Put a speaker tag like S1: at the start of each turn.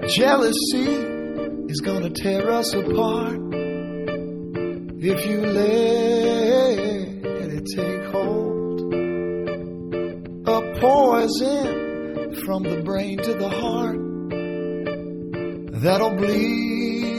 S1: Jealousy is gonna tear us apart if you let it take hold. A poison from the brain to the heart that'll bleed